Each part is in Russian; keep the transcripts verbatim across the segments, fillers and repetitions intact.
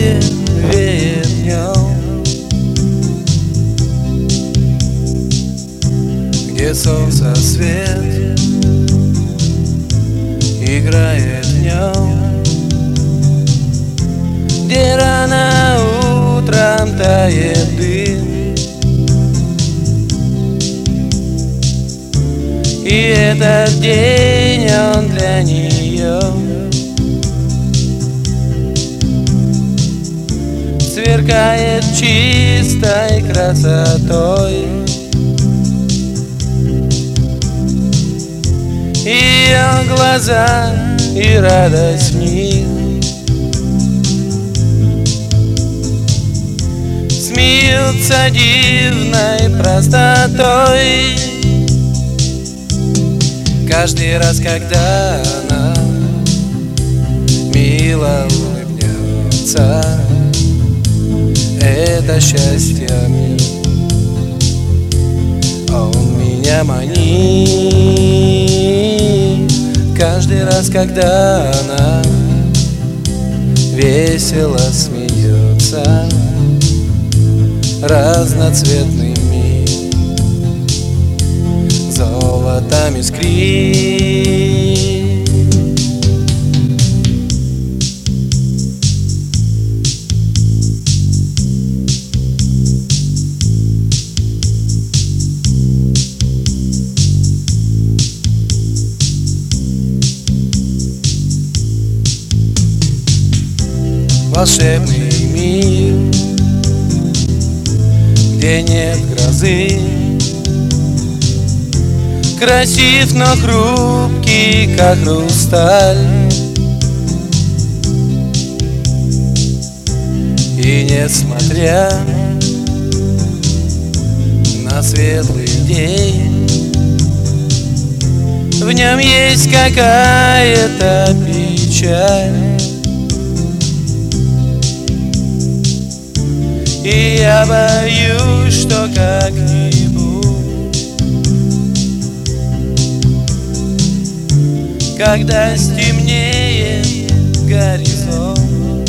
природе веет днем, где солнце свет играет днем, где рано утром тает дым, и этот день он для нее сверкает чистой красотой. Ее глаза и радость в них смеются дивной простотой. Каждый раз, когда она мило улыбнется, это счастье миг, он меня манит. Каждый раз, когда она весело смеется, разноцветный мир золотом искрит. Волшебный мир, где нет грозы, красив, но хрупкий, как хрусталь. И несмотря на светлый день, в нем есть какая-то печаль. И я боюсь, что как-нибудь, когда стемнеет горизонт,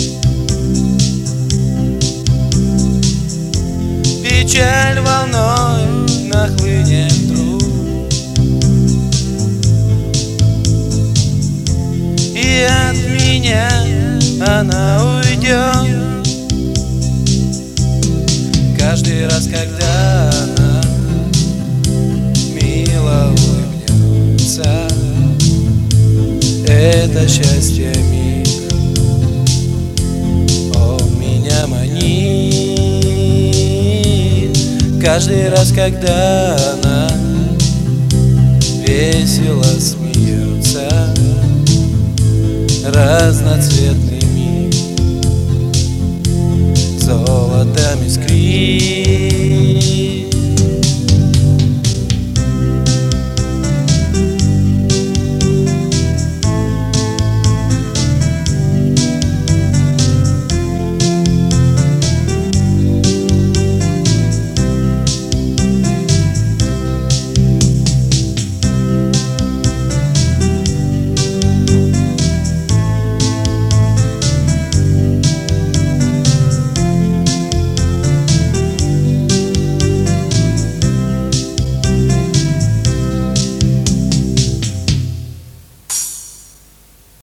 печаль волной нахлынет вдруг, и от меня она уйдет. Каждый раз, когда она мило улыбнется, это счастье миг, он меня манит. Каждый раз, когда она весело смеется, разноцветный